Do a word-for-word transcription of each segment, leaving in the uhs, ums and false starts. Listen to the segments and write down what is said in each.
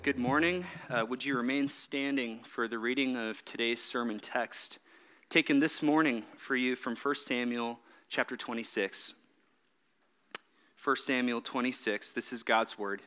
Good morning. Uh, would you remain standing for the reading of today's sermon text, taken this morning for you from First Samuel chapter twenty-six. First Samuel twenty-six, this is God's word.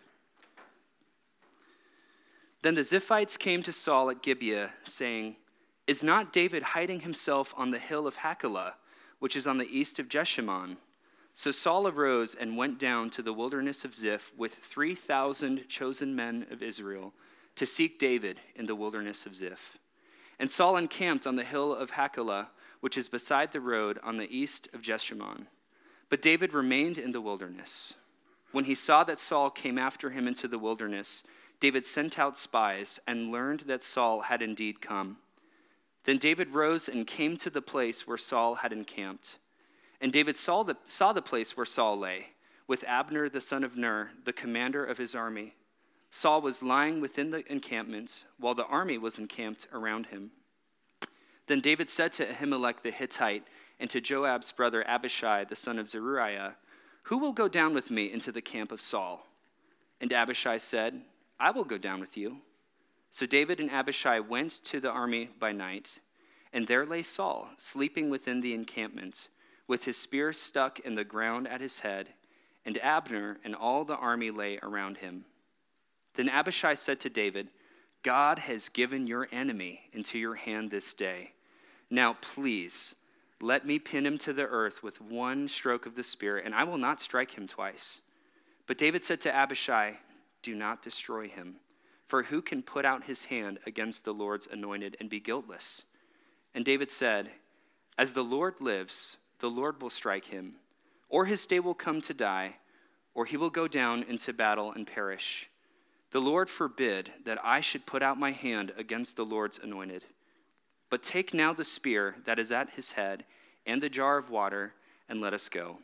Then the Ziphites came to Saul at Gibeah, saying, "Is not David hiding himself on the hill of Hachilah, which is on the east of Jeshimon?" So Saul arose and went down to the wilderness of Ziph with three thousand chosen men of Israel to seek David in the wilderness of Ziph. And Saul encamped on the hill of Hachilah, which is beside the road on the east of Jeshimon. But David remained in the wilderness. When he saw that Saul came after him into the wilderness, David sent out spies and learned that Saul had indeed come. Then David rose and came to the place where Saul had encamped. And David saw the, saw the place where Saul lay, with Abner the son of Ner, the commander of his army. Saul was lying within the encampment, while the army was encamped around him. Then David said to Ahimelech the Hittite and to Joab's brother Abishai the son of Zeruiah, "Who will go down with me into the camp of Saul?" And Abishai said, "I will go down with you." So David and Abishai went to the army by night, and there lay Saul, sleeping within the encampment, with his spear stuck in the ground at his head, and Abner and all the army lay around him. Then Abishai said to David, "God has given your enemy into your hand this day. Now please, let me pin him to the earth with one stroke of the spear, and I will not strike him twice." But David said to Abishai, "Do not destroy him, for who can put out his hand against the Lord's anointed and be guiltless?" And David said, "As the Lord lives, the Lord will strike him, or his day will come to die, or he will go down into battle and perish. The Lord forbid that I should put out my hand against the Lord's anointed. But take now the spear that is at his head and the jar of water, and let us go."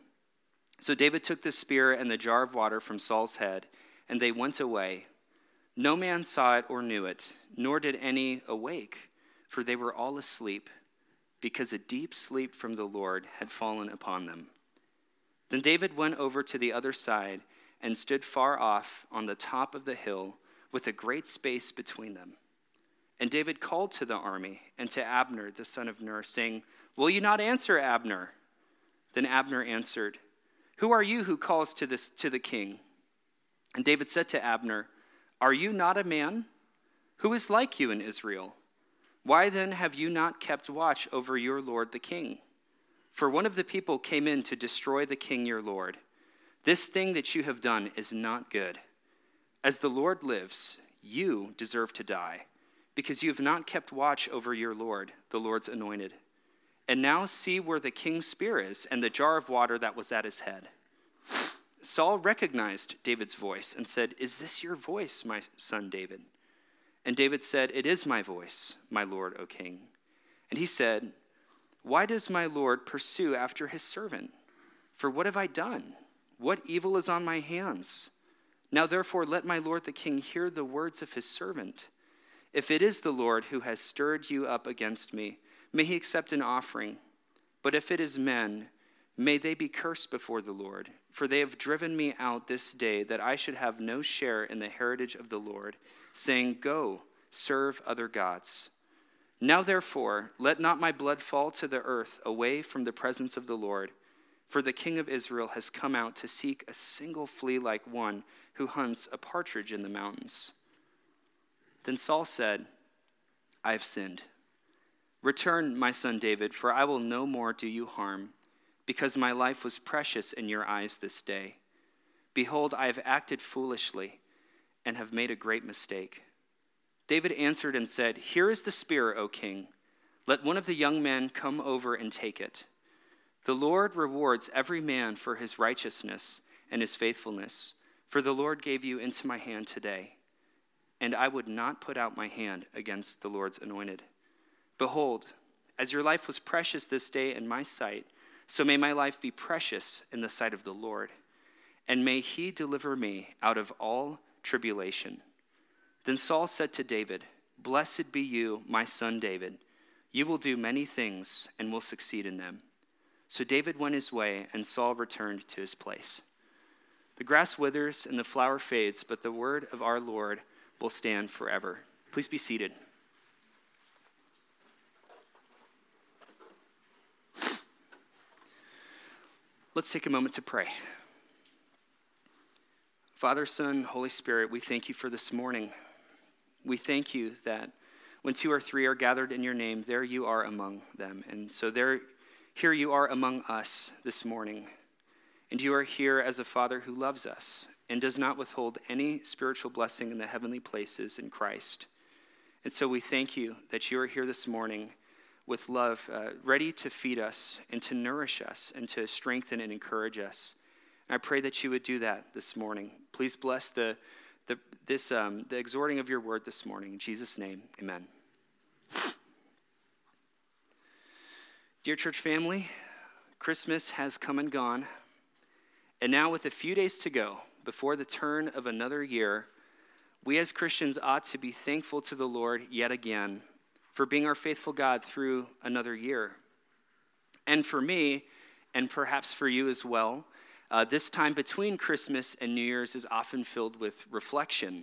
So David took the spear and the jar of water from Saul's head, and they went away. No man saw it or knew it, nor did any awake, for they were all asleep, because a deep sleep from the Lord had fallen upon them. Then David went over to the other side and stood far off on the top of the hill with a great space between them. And David called to the army and to Abner the son of Ner, saying, "Will you not answer, Abner?" Then Abner answered, "Who are you who calls to this to the king?" And David said to Abner, "Are you not a man? Who is like you in Israel? Why then have you not kept watch over your lord the king? For one of the people came in to destroy the king your lord. This thing that you have done is not good. As the Lord lives, you deserve to die, because you have not kept watch over your lord, the Lord's anointed. And now see where the king's spear is and the jar of water that was at his head." Saul recognized David's voice and said, "Is this your voice, my son David?" And David said, "It is my voice, my lord, O king." And he said, "Why does my lord pursue after his servant? For what have I done? What evil is on my hands? Now therefore let my lord the king hear the words of his servant. If it is the Lord who has stirred you up against me, may he accept an offering. But if it is men, may they be cursed before the Lord. For they have driven me out this day that I should have no share in the heritage of the Lord, saying, 'Go, serve other gods.' Now therefore, let not my blood fall to the earth away from the presence of the Lord, for the king of Israel has come out to seek a single flea like one who hunts a partridge in the mountains." Then Saul said, "I have sinned. Return, my son David, for I will no more do you harm, because my life was precious in your eyes this day. Behold, I have acted foolishly and have made a great mistake." David answered and said, "Here is the spear, O king. Let one of the young men come over and take it. The Lord rewards every man for his righteousness and his faithfulness, for the Lord gave you into my hand today, and I would not put out my hand against the Lord's anointed. Behold, as your life was precious this day in my sight, so may my life be precious in the sight of the Lord, and may he deliver me out of all tribulation." Then Saul said to David, "Blessed be you, my son David. You will do many things and will succeed in them." So David went his way, and Saul returned to his place. The grass withers and the flower fades, but the word of our Lord will stand forever. Please be seated. Let's take a moment to pray. Father, Son, Holy Spirit, we thank you for this morning. We thank you that when two or three are gathered in your name, there you are among them. And so there, here you are among us this morning. And you are here as a Father who loves us and does not withhold any spiritual blessing in the heavenly places in Christ. And so we thank you that you are here this morning with love, uh, ready to feed us and to nourish us and to strengthen and encourage us. And I pray that you would do that this morning. Please bless the the this um, the exhorting of your word this morning. In Jesus' name, amen. Dear church family, Christmas has come and gone. And now with a few days to go before the turn of another year, we as Christians ought to be thankful to the Lord yet again for being our faithful God through another year. And for me, and perhaps for you as well, uh, this time between Christmas and New Year's is often filled with reflection.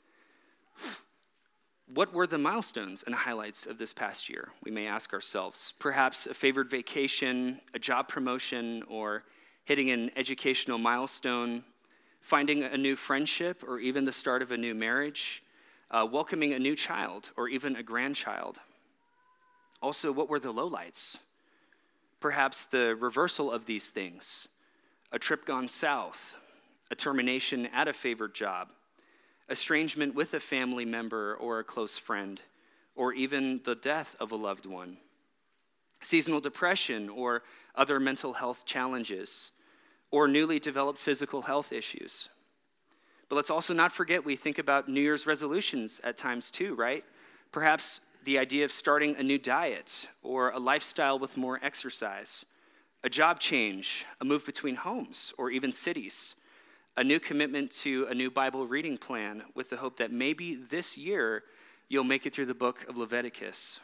What were the milestones and highlights of this past year? We may ask ourselves. Perhaps a favored vacation, a job promotion, or hitting an educational milestone, finding a new friendship, or even the start of a new marriage, Uh, welcoming a new child or even a grandchild. Also, what were the lowlights? Perhaps the reversal of these things, a trip gone south, a termination at a favored job, estrangement with a family member or a close friend, or even the death of a loved one, seasonal depression or other mental health challenges, or newly developed physical health issues. But let's also not forget we think about New Year's resolutions at times too, right? Perhaps the idea of starting a new diet or a lifestyle with more exercise, a job change, a move between homes or even cities, a new commitment to a new Bible reading plan with the hope that maybe this year you'll make it through the book of Leviticus.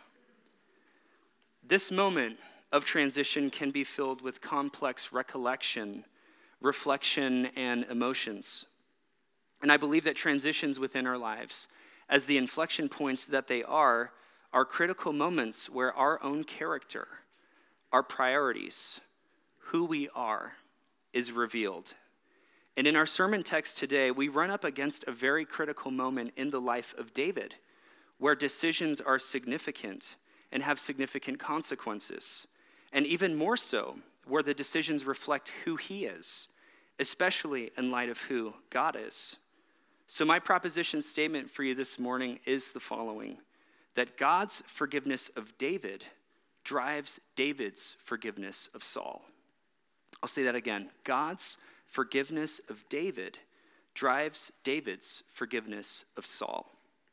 This moment of transition can be filled with complex recollection, reflection, and emotions. And I believe that transitions within our lives, as the inflection points that they are, are critical moments where our own character, our priorities, who we are, is revealed. And in our sermon text today, we run up against a very critical moment in the life of David, where decisions are significant and have significant consequences. And even more so, where the decisions reflect who he is, especially in light of who God is. So my proposition statement for you this morning is the following: that God's forgiveness of David drives David's forgiveness of Saul. I'll say that again. God's forgiveness of David drives David's forgiveness of Saul.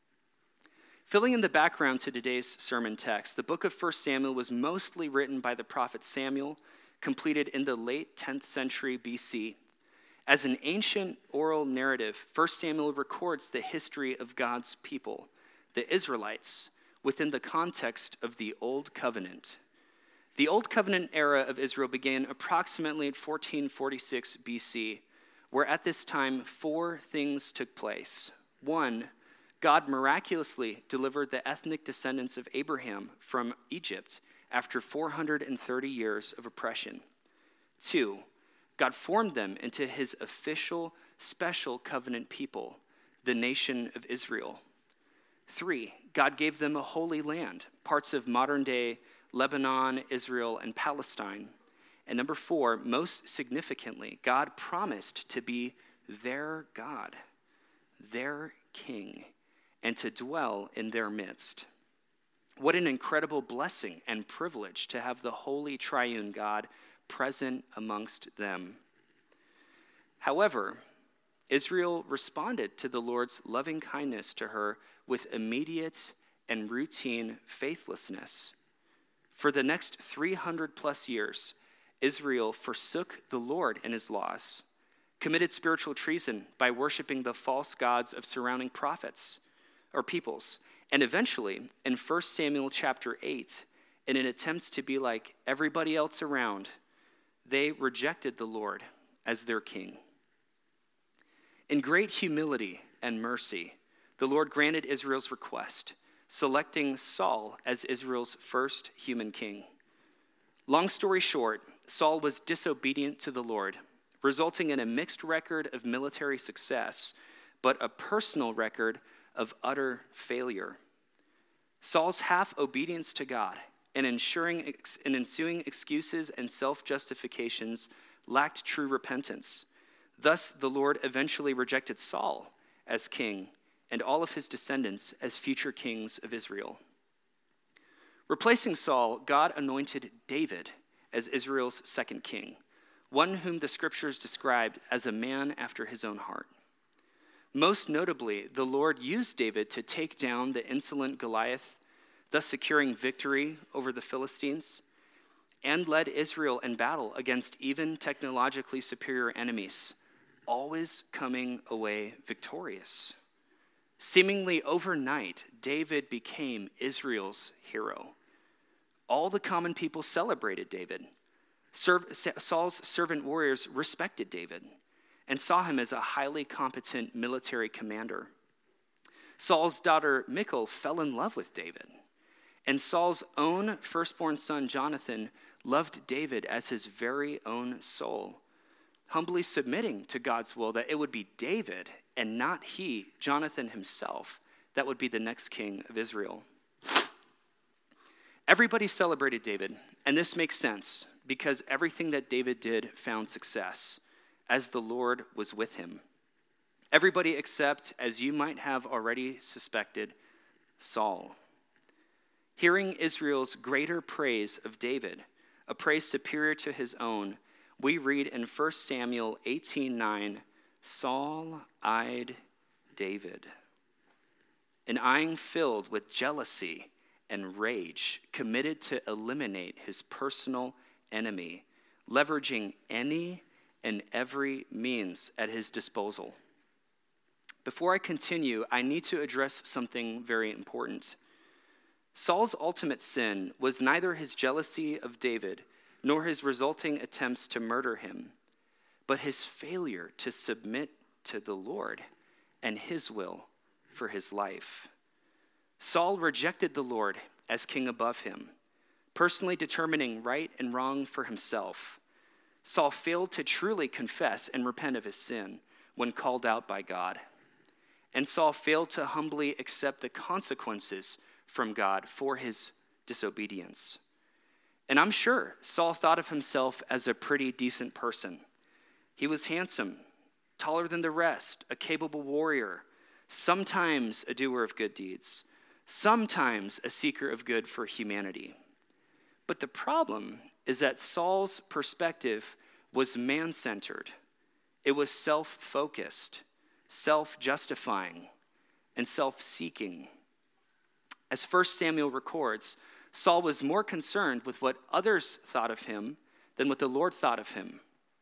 Filling in the background to today's sermon text, the book of First Samuel was mostly written by the prophet Samuel, completed in the late tenth century B C. As an ancient oral narrative, First Samuel records the history of God's people, the Israelites, within the context of the Old Covenant. The Old Covenant era of Israel began approximately at fourteen forty-six B C, where at this time four things took place. One, God miraculously delivered the ethnic descendants of Abraham from Egypt after four hundred thirty years of oppression. Two, God formed them into his official, special covenant people, the nation of Israel. Three, God gave them a holy land, parts of modern-day Lebanon, Israel, and Palestine. And number four, most significantly, God promised to be their God, their king, and to dwell in their midst. What an incredible blessing and privilege to have the holy triune God present amongst them. However, Israel responded to the Lord's loving kindness to her with immediate and routine faithlessness. For the next three hundred plus years, Israel forsook the Lord and his laws, committed spiritual treason by worshiping the false gods of surrounding prophets or peoples, and eventually, in First Samuel chapter eight, in an attempt to be like everybody else around, they rejected the Lord as their king. In great humility and mercy, the Lord granted Israel's request, selecting Saul as Israel's first human king. Long story short, Saul was disobedient to the Lord, resulting in a mixed record of military success, but a personal record of utter failure. Saul's half-obedience to God and ensuring and ensuing excuses and self-justifications lacked true repentance. Thus, the Lord eventually rejected Saul as king and all of his descendants as future kings of Israel. Replacing Saul, God anointed David as Israel's second king, one whom the scriptures described as a man after his own heart. Most notably, the Lord used David to take down the insolent Goliath, thus securing victory over the Philistines, and led Israel in battle against even technologically superior enemies, always coming away victorious. Seemingly overnight, David became Israel's hero. All the common people celebrated David. Saul's servant warriors respected David and saw him as a highly competent military commander. Saul's daughter Michal fell in love with David, and Saul's own firstborn son Jonathan loved David as his very own soul, humbly submitting to God's will that it would be David and not he, Jonathan himself, that would be the next king of Israel. Everybody celebrated David, and this makes sense because everything that David did found success, as the Lord was with him. Everybody except, as you might have already suspected, Saul. Hearing Israel's greater praise of David, a praise superior to his own, we read in First Samuel eighteen nine, Saul eyed David. An eyeing filled with jealousy and rage, committed to eliminate his personal enemy, leveraging any and every means at his disposal. Before I continue, I need to address something very important. Saul's ultimate sin was neither his jealousy of David nor his resulting attempts to murder him, but his failure to submit to the Lord and his will for his life. Saul rejected the Lord as king above him, personally determining right and wrong for himself. Saul failed to truly confess and repent of his sin when called out by God. And Saul failed to humbly accept the consequences from God for his disobedience. And I'm sure Saul thought of himself as a pretty decent person. He was handsome, taller than the rest, a capable warrior, sometimes a doer of good deeds, sometimes a seeker of good for humanity. But the problem is that Saul's perspective was man-centered. It was self-focused, self-justifying, and self-seeking. As First Samuel records, Saul was more concerned with what others thought of him than what the Lord thought of him.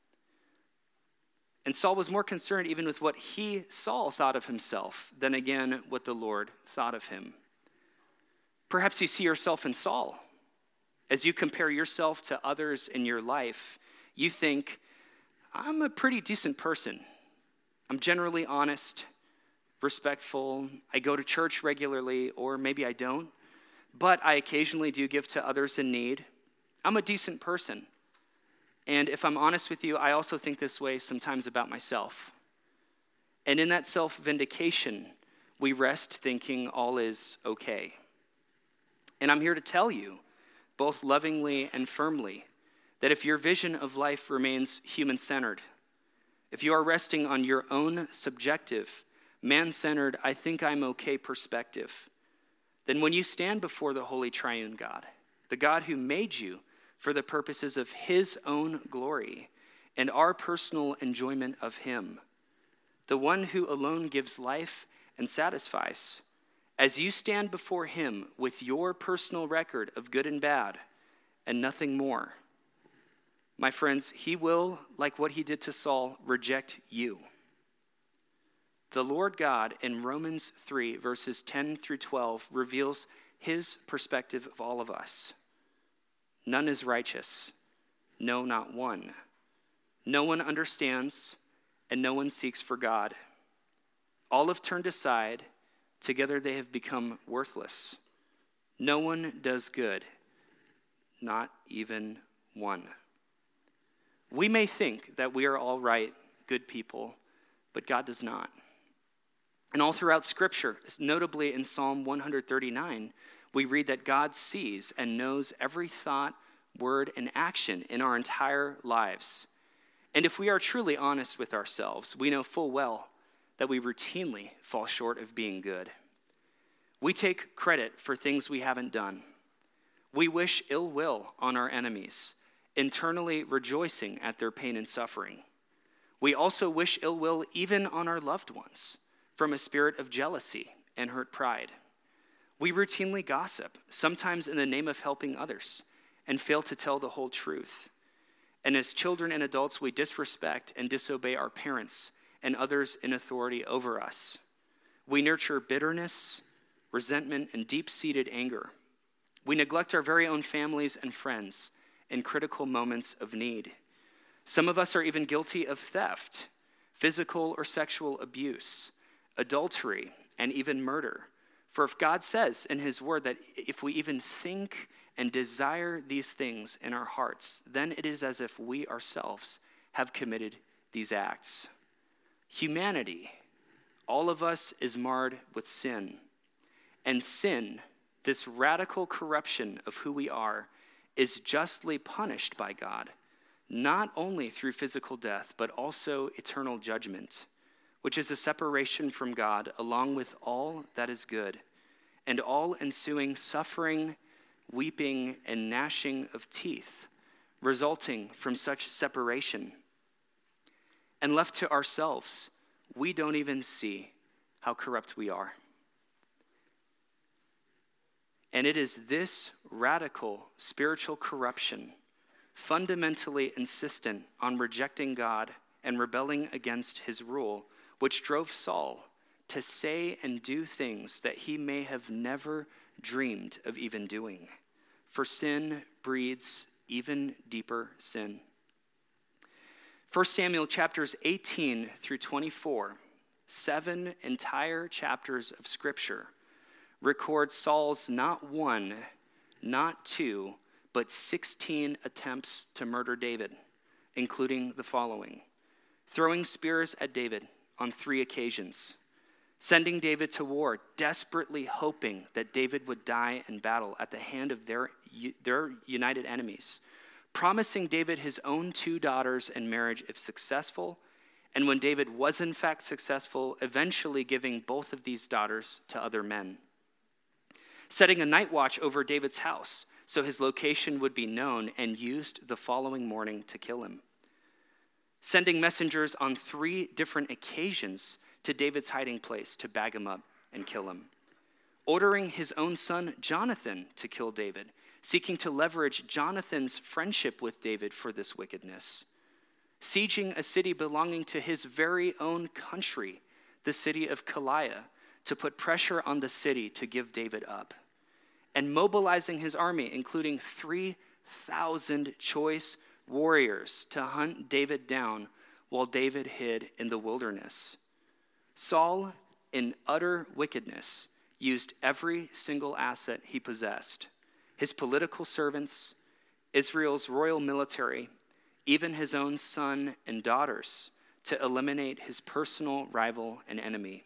And Saul was more concerned even with what he, Saul, thought of himself than, again, what the Lord thought of him. Perhaps you see yourself in Saul. As you compare yourself to others in your life, you think, I'm a pretty decent person. I'm generally honest, respectful. I go to church regularly, or maybe I don't, but I occasionally do give to others in need. I'm a decent person. And if I'm honest with you, I also think this way sometimes about myself. And in that self-vindication, we rest thinking all is okay. And I'm here to tell you, both lovingly and firmly, that if your vision of life remains human-centered, if you are resting on your own subjective, man-centered, I think I'm okay perspective, then when you stand before the Holy Triune God, the God who made you for the purposes of his own glory and our personal enjoyment of him, the one who alone gives life and satisfies, as you stand before him with your personal record of good and bad and nothing more, my friends, he will, like what he did to Saul, reject you. The Lord God in Romans three, verses ten through twelve, reveals his perspective of all of us. None is righteous, no, not one. No one understands, and no one seeks for God. All have turned aside, Together they have become worthless. No one does good, not even one. We may think that we are all right, good people, but God does not. And all throughout Scripture, notably in Psalm one thirty-nine, we read that God sees and knows every thought, word, and action in our entire lives. And if we are truly honest with ourselves, we know full well that we routinely fall short of being good. We take credit for things we haven't done. We wish ill will on our enemies, internally rejoicing at their pain and suffering. We also wish ill will even on our loved ones, from a spirit of jealousy and hurt pride. We routinely gossip, sometimes in the name of helping others, and fail to tell the whole truth. And as children and adults, we disrespect and disobey our parents and others in authority over us. We nurture bitterness, resentment, and deep-seated anger. We neglect our very own families and friends in critical moments of need. Some of us are even guilty of theft, physical or sexual abuse, adultery, and even murder. For if God says in his word that if we even think and desire these things in our hearts, then it is as if we ourselves have committed these acts. Humanity, all of us, is marred with sin. And sin, this radical corruption of who we are, is justly punished by God, not only through physical death, but also eternal judgment, which is a separation from God along with all that is good, and all ensuing suffering, weeping, and gnashing of teeth, resulting from such separation. And left to ourselves, we don't even see how corrupt we are. And it is this radical spiritual corruption, fundamentally insistent on rejecting God and rebelling against his rule, which drove Saul to say and do things that he may have never dreamed of even doing. For sin breeds even deeper sin. First Samuel chapters eighteen through twenty-four, seven entire chapters of Scripture, record Saul's not one, not two, but sixteen attempts to murder David, including the following: throwing spears at David on three occasions, sending David to war, desperately hoping that David would die in battle at the hand of their, their united enemies, promising David his own two daughters in marriage if successful, and when David was in fact successful, eventually giving both of these daughters to other men. Setting a night watch over David's house so his location would be known and used the following morning to kill him. Sending messengers on three different occasions to David's hiding place to bag him up and kill him. Ordering his own son Jonathan to kill David, seeking to leverage Jonathan's friendship with David for this wickedness. Sieging a city belonging to his very own country, the city of Keilah, to put pressure on the city to give David up. And mobilizing his army, including three thousand choice warriors, to hunt David down while David hid in the wilderness. Saul, in utter wickedness, used every single asset he possessed: his political servants, Israel's royal military, even his own son and daughters, to eliminate his personal rival and enemy.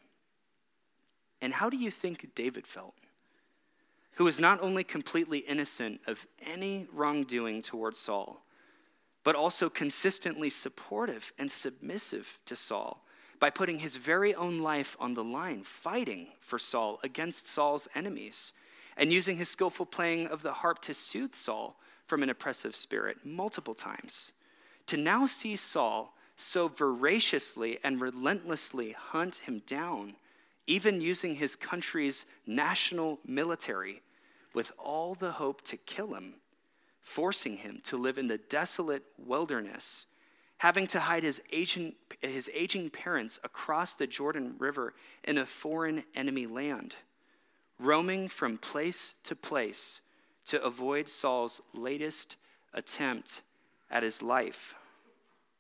And how do you think David felt? Who was not only completely innocent of any wrongdoing towards Saul, but also consistently supportive and submissive to Saul by putting his very own life on the line, fighting for Saul against Saul's enemies, and using his skillful playing of the harp to soothe Saul from an oppressive spirit multiple times. To now see Saul so voraciously and relentlessly hunt him down, even using his country's national military with all the hope to kill him, forcing him to live in the desolate wilderness, having to hide his aging, his aging parents across the Jordan River in a foreign enemy land, roaming from place to place to avoid Saul's latest attempt at his life.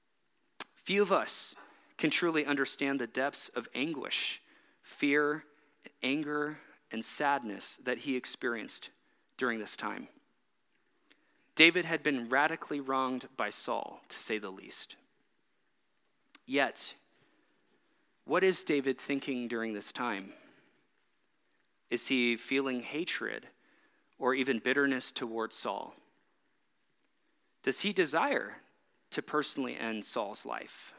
Few of us can truly understand the depths of anguish, fear, anger, and sadness that he experienced during this time. David had been radically wronged by Saul, to say the least. Yet, what is David thinking during this time? Is he feeling hatred or even bitterness towards Saul? Does he desire to personally end Saul's life?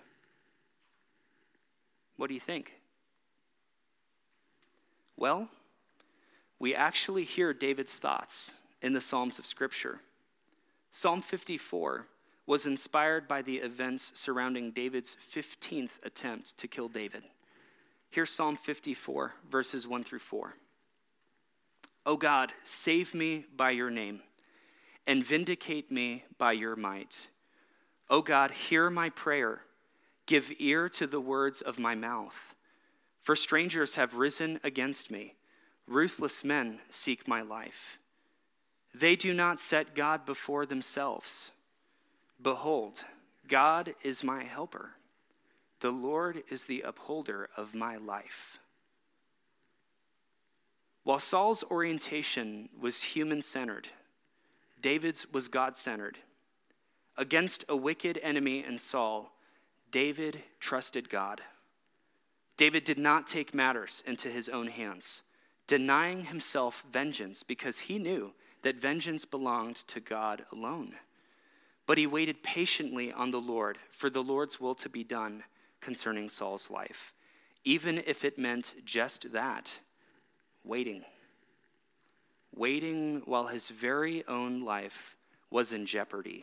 What do you think? Well, we actually hear David's thoughts in the Psalms of Scripture. Psalm fifty-four was inspired by the events surrounding David's fifteenth attempt to kill David. Here's Psalm fifty-four, verses one through four. O God, save me by your name, and vindicate me by your might. O God, hear my prayer. Give ear to the words of my mouth. For strangers have risen against me. Ruthless men seek my life. They do not set God before themselves. Behold, God is my helper. The Lord is the upholder of my life. While Saul's orientation was human-centered, David's was God-centered. Against a wicked enemy in Saul, David trusted God. David did not take matters into his own hands, denying himself vengeance because he knew that vengeance belonged to God alone. But he waited patiently on the Lord for the Lord's will to be done concerning Saul's life, even if it meant just that, waiting. Waiting while his very own life was in jeopardy.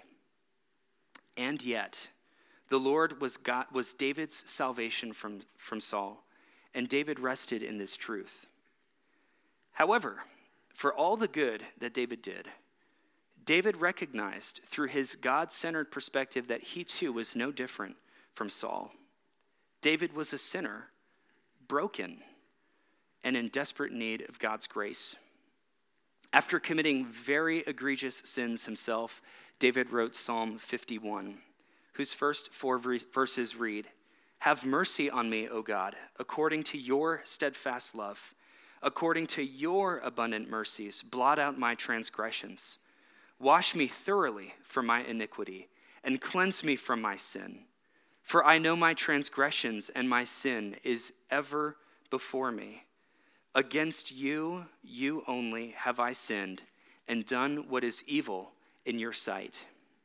And yet, the Lord was God, was David's salvation from, from Saul, and David rested in this truth. However, for all the good that David did, David recognized through his God-centered perspective that he too was no different from Saul. David was a sinner, broken, and in desperate need of God's grace. After committing very egregious sins himself, David wrote Psalm fifty-one, whose first four verses read, "Have mercy on me, O God, according to your steadfast love. According to your abundant mercies, blot out my transgressions. Wash me thoroughly from my iniquity, and cleanse me from my sin. For I know my transgressions, and my sin is ever before me. Against you, you only, have I sinned, and done what is evil in your sight."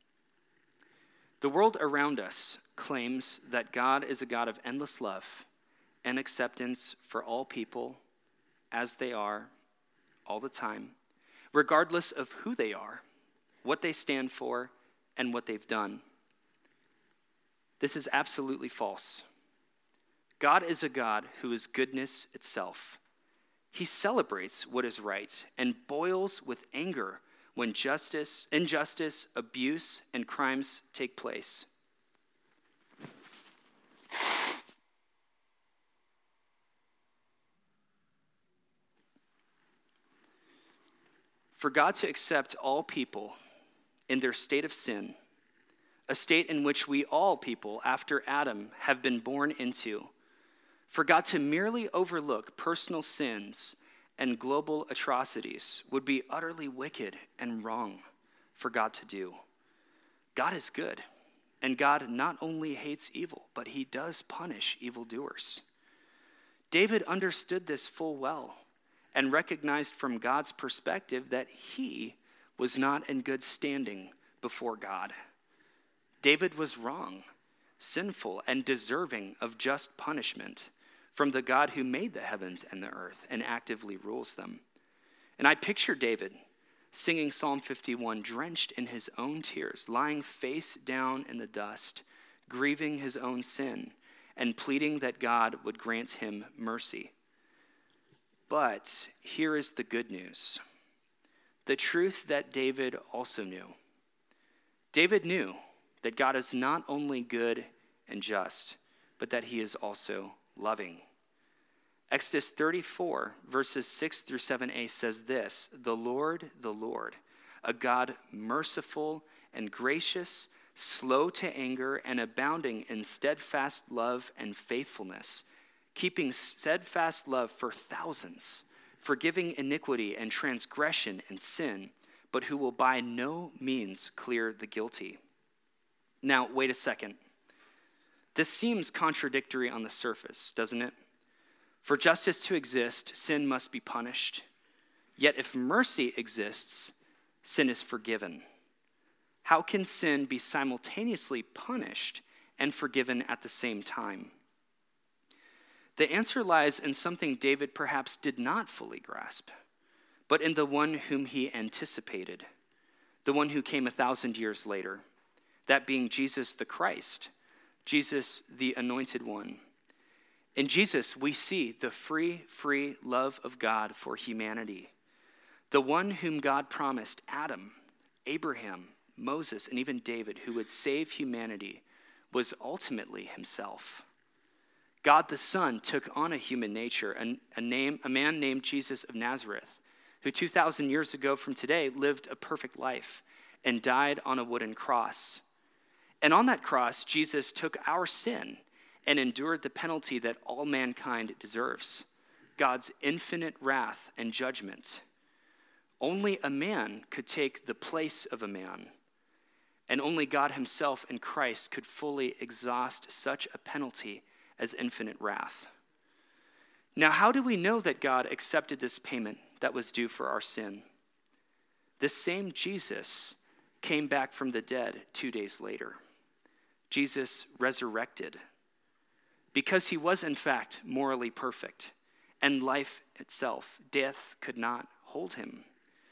The world around us claims that God is a God of endless love and acceptance for all people as they are, all the time, regardless of who they are, what they stand for, and what they've done. This is absolutely false. God is a God who is goodness itself. He celebrates what is right and boils with anger when justice, injustice, abuse, and crimes take place. For God to accept all people in their state of sin, a state in which we all people after Adam have been born into, for God to merely overlook personal sins and global atrocities would be utterly wicked and wrong for God to do. God is good, and God not only hates evil, but he does punish evildoers. David understood this full well and recognized from God's perspective that he was not in good standing before God. David was wrong, sinful, and deserving of just punishment from the God who made the heavens and the earth and actively rules them. And I picture David singing Psalm fifty-one, drenched in his own tears, lying face down in the dust, grieving his own sin, and pleading that God would grant him mercy. But here is the good news, the truth that David also knew. David knew that God is not only good and just, but that he is also loving. Exodus thirty-four, verses six through seven a says this, "The Lord, the Lord, a God merciful and gracious, slow to anger, and abounding in steadfast love and faithfulness, keeping steadfast love for thousands, forgiving iniquity and transgression and sin, but who will by no means clear the guilty. Now, wait a second. This seems contradictory on the surface, doesn't it? For justice to exist, sin must be punished. Yet if mercy exists, sin is forgiven. How can sin be simultaneously punished and forgiven at the same time? The answer lies in something David perhaps did not fully grasp, but in the one whom he anticipated, the one who came a thousand years later, that being Jesus the Christ, Jesus the Anointed One. In Jesus, we see the free, free love of God for humanity, the one whom God promised Adam, Abraham, Moses, and even David, who would save humanity, was ultimately himself. God the Son took on a human nature, and a, name, a man named Jesus of Nazareth, who two thousand years ago from today lived a perfect life and died on a wooden cross. And on that cross, Jesus took our sin and endured the penalty that all mankind deserves, God's infinite wrath and judgment. Only a man could take the place of a man, and only God himself in Christ could fully exhaust such a penalty as infinite wrath. Now, how do we know that God accepted this payment that was due for our sin? This same Jesus came back from the dead two days later. Jesus resurrected because he was, in fact, morally perfect, and life itself, death, could not hold him.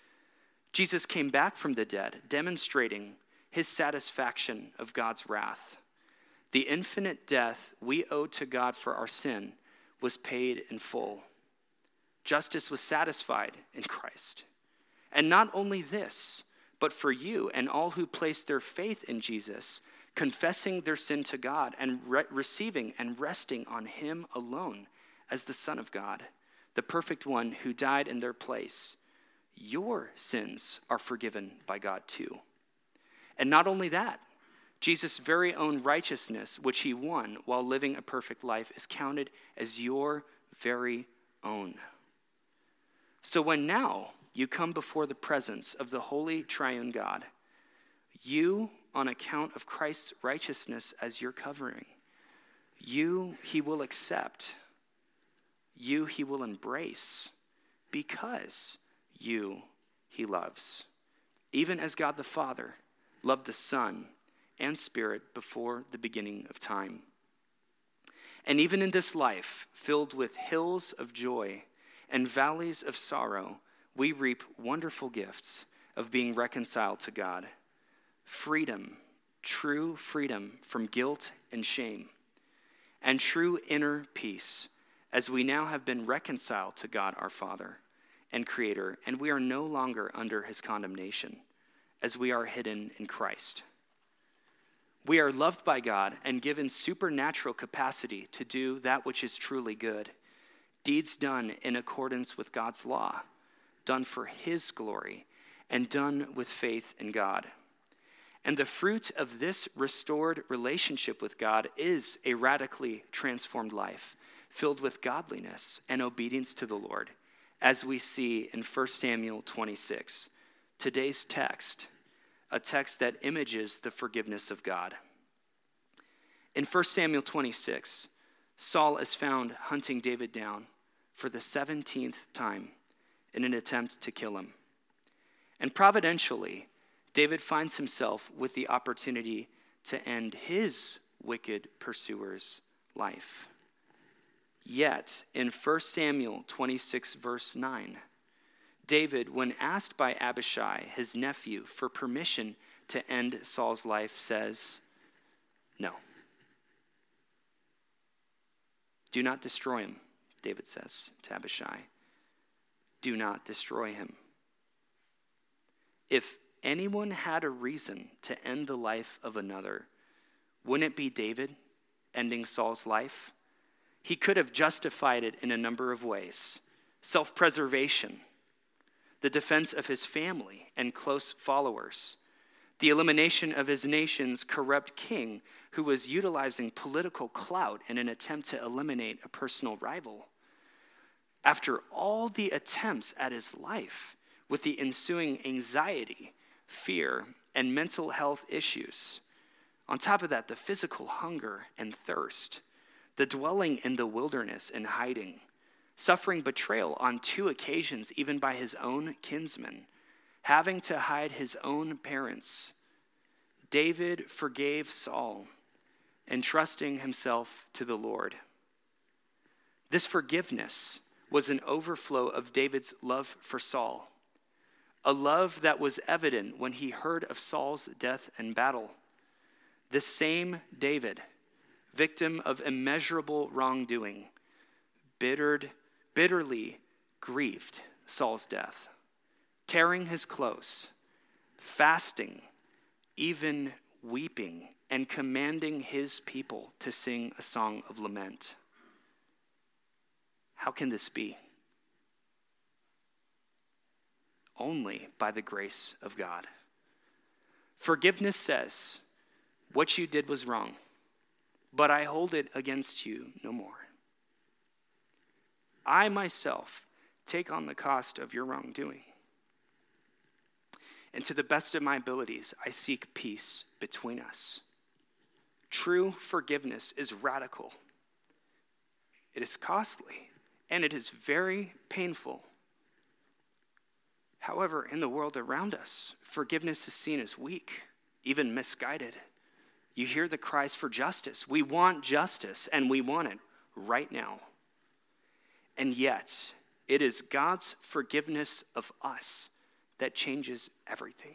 Jesus came back from the dead, demonstrating his satisfaction of God's wrath. The infinite death we owed to God for our sin was paid in full. Justice was satisfied in Christ. And not only this, but for you and all who place their faith in Jesus, confessing their sin to God and re- receiving and resting on him alone as the Son of God, the perfect one who died in their place, your sins are forgiven by God too. And not only that, Jesus' very own righteousness, which he won while living a perfect life, is counted as your very own. So when now you come before the presence of the holy triune God, you, on account of Christ's righteousness as your covering, you he will accept, you he will embrace, because you he loves, even as God the Father loved the Son and Spirit before the beginning of time. And even in this life, filled with hills of joy and valleys of sorrow, we reap wonderful gifts of being reconciled to God. Freedom, true freedom from guilt and shame, and true inner peace, as we now have been reconciled to God our Father and Creator, and we are no longer under his condemnation, as we are hidden in Christ. We are loved by God and given supernatural capacity to do that which is truly good, deeds done in accordance with God's law, done for his glory, and done with faith in God. And the fruit of this restored relationship with God is a radically transformed life, filled with godliness and obedience to the Lord, as we see in First Samuel twenty-six, today's text, a text that images the forgiveness of God. In First Samuel twenty-six, Saul is found hunting David down for the seventeenth time in an attempt to kill him. And providentially, David finds himself with the opportunity to end his wicked pursuer's life. Yet, in First Samuel twenty-six, verse nine, David, when asked by Abishai, his nephew, for permission to end Saul's life, says, no. Do not destroy him, David says to Abishai. Do not destroy him. If anyone had a reason to end the life of another, wouldn't it be David ending Saul's life? He could have justified it in a number of ways. Self-preservation, the defense of his family and close followers, the elimination of his nation's corrupt king who was utilizing political clout in an attempt to eliminate a personal rival. After all the attempts at his life, with the ensuing anxiety, fear, and mental health issues, on top of that, the physical hunger and thirst, the dwelling in the wilderness and hiding, suffering betrayal on two occasions even by his own kinsmen, having to hide his own parents, David forgave Saul, entrusting himself to the Lord. This forgiveness was an overflow of David's love for Saul, a love that was evident when he heard of Saul's death and battle. This same David, victim of immeasurable wrongdoing, bittered, bitterly grieved Saul's death, tearing his clothes, fasting, even weeping, and commanding his people to sing a song of lament. How can this be? Only by the grace of God. Forgiveness says, what you did was wrong, but I hold it against you no more. I myself take on the cost of your wrongdoing. And to the best of my abilities, I seek peace between us. True forgiveness is radical. It is costly, and it is very painful. However, in the world around us, forgiveness is seen as weak, even misguided. You hear the cries for justice. We want justice, and we want it right now. And yet, it is God's forgiveness of us that changes everything.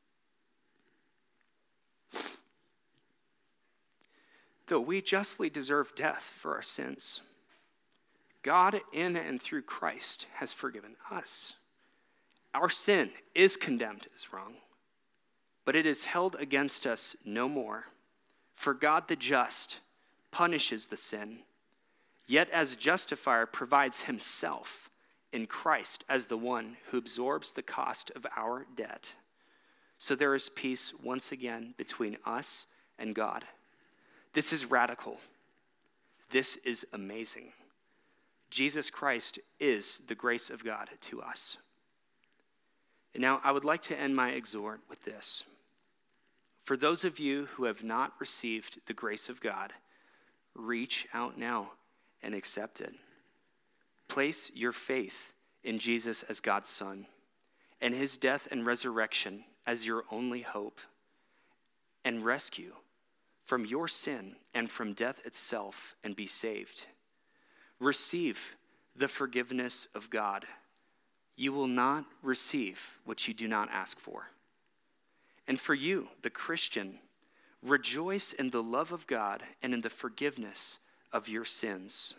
Though we justly deserve death for our sins, God in and through Christ has forgiven us. Our sin is condemned as wrong, but it is held against us no more. For God the just punishes the sin, yet as justifier provides himself in Christ as the one who absorbs the cost of our debt. So there is peace once again between us and God. This is radical. This is amazing. Jesus Christ is the grace of God to us. And now I would like to end my exhort with this. For those of you who have not received the grace of God, reach out now and accept it. Place your faith in Jesus as God's Son and his death and resurrection as your only hope and rescue from your sin and from death itself and be saved. Receive the forgiveness of God. You will not receive what you do not ask for. And for you, the Christian, rejoice in the love of God and in the forgiveness of your sins.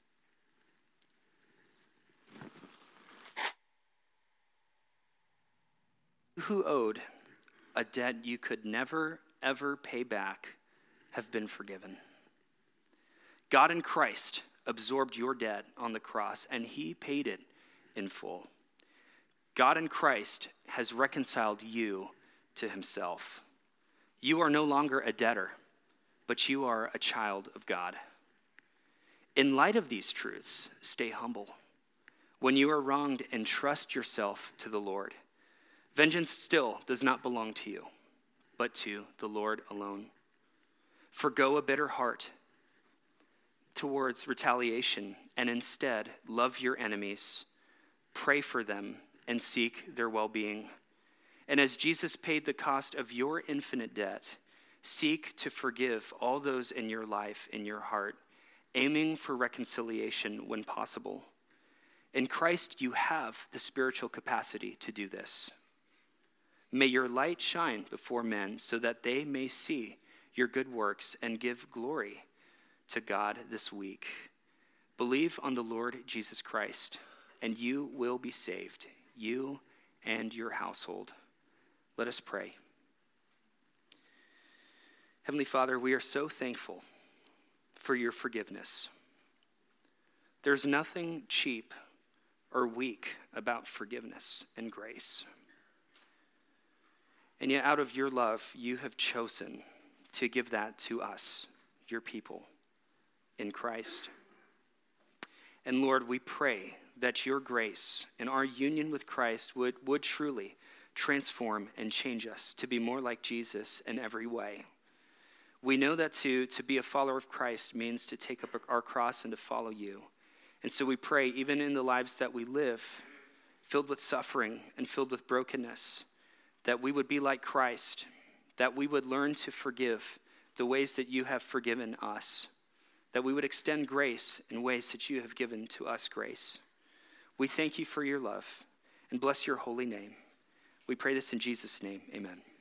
Who owed a debt you could never, ever pay back have been forgiven. God in Christ absorbed your debt on the cross, and he paid it in full. God in Christ has reconciled you to himself. You are no longer a debtor, but you are a child of God. In light of these truths, stay humble. When you are wronged, entrust yourself to the Lord. Vengeance still does not belong to you, but to the Lord alone. Forgo a bitter heart towards retaliation, and instead love your enemies, pray for them, and seek their well-being. And as Jesus paid the cost of your infinite debt, seek to forgive all those in your life, in your heart, aiming for reconciliation when possible. In Christ, you have the spiritual capacity to do this. May your light shine before men so that they may see your good works and give glory to God this week. Believe on the Lord Jesus Christ, and you will be saved, you and your household. Let us pray. Heavenly Father, we are so thankful for your forgiveness. There's nothing cheap or weak about forgiveness and grace. And yet, out of your love, you have chosen to give that to us, your people, in Christ. And Lord, we pray that your grace and our union with Christ would, would truly transform and change us to be more like Jesus in every way. We know that to, to be a follower of Christ means to take up our cross and to follow you. And so we pray, even in the lives that we live, filled with suffering and filled with brokenness, that we would be like Christ, that we would learn to forgive the ways that you have forgiven us, that we would extend grace in ways that you have given to us grace. We thank you for your love and bless your holy name. We pray this in Jesus' name, amen.